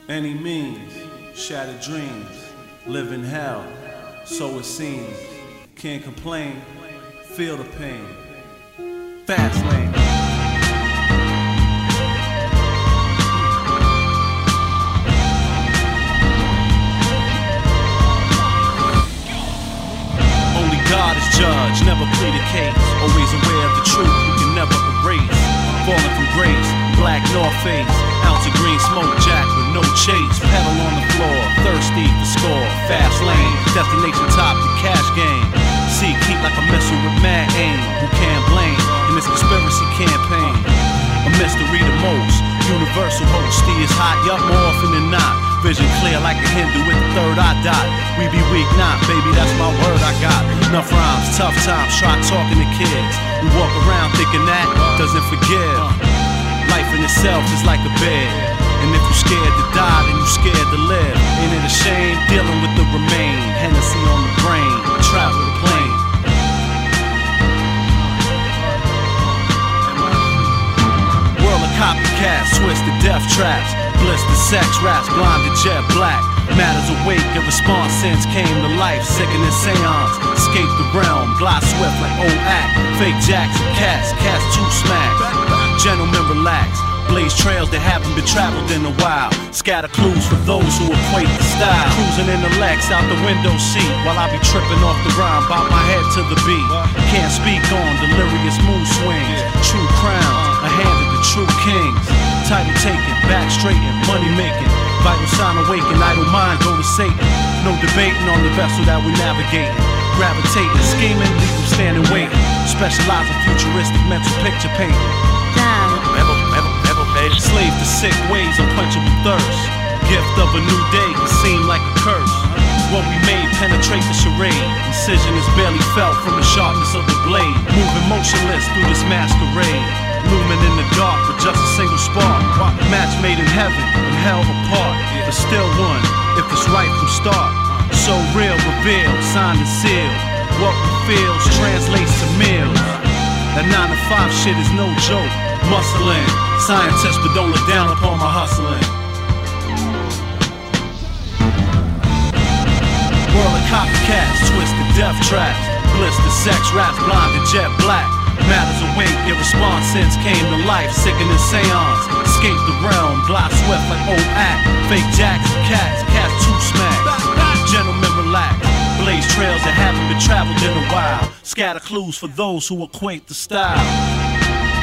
Any means, shattered dreams, live in hell, so it seems. Can't complain, feel the pain. Fast lane. Only God is judge, never plead a case. Always aware of the truth, we can never erase. Falling from grace, black North Face, ounce of green smoke jack with no chase. Pedal on the floor, thirsty for score. Fast lane, destination top, the cash game. See, keep like a missile with mad aim. Who can't blame in this conspiracy campaign? A mystery the most. Universal host, is hot, yup, more often than not. Vision clear like a Hindu with the third eye dot. We be weak, not, baby, that's my word I got. Enough rhymes, tough times, try talking to kids. We walk around thinking that doesn't forgive. Life in itself is like a bed, and if you scared to die, then you scared to live. Ain't it a shame dealing with the remain? Hennessy on the brain, travel the plane. World of copycats, twisted death traps, blistered sex raps, blinded jet black. Matters awake, your response since came to life. Sickening seance, escape the realm, glide swift like old act. Fake jacks and cats too smacked. Gentlemen relax, blaze trails that haven't been traveled in a while. Scatter clues for those who equate the style. Cruising in the Lex out the window seat, while I be tripping off the rhyme, bob my head to the beat. Can't speak on delirious mood swings. True crowns, a hand of the true kings. Title taken, back straightened, money making. Vital sign awaken, idle mind go to Satan. No debating on the vessel that we navigating. Gravitating, scheming, leave them standing waiting. Specialize in futuristic mental picture painting. Slave to sick ways, unquenchable thirst. Gift of a new day can seem like a curse. What we made penetrate the charade. Incision is barely felt from the sharpness of the blade. Moving motionless through this masquerade. Looming in the dark with just a single spark. Match made in heaven and hell apart, but still one, if it's right from start. So real, revealed, signed and sealed. What we feel translates to meals. That 9 to 5 shit is no joke. Muscling, scientists, but don't look down upon my hustling. World of copycats, twisted death traps, blistered sex raps, blinded jet black. Matters awake, your response since came to life. Sickening seance, escape the realm, glide swift like old act. Fake jacks and cats too smacked. Gentlemen relax, blaze trails that haven't been traveled in a while. Scatter clues for those who equate the style.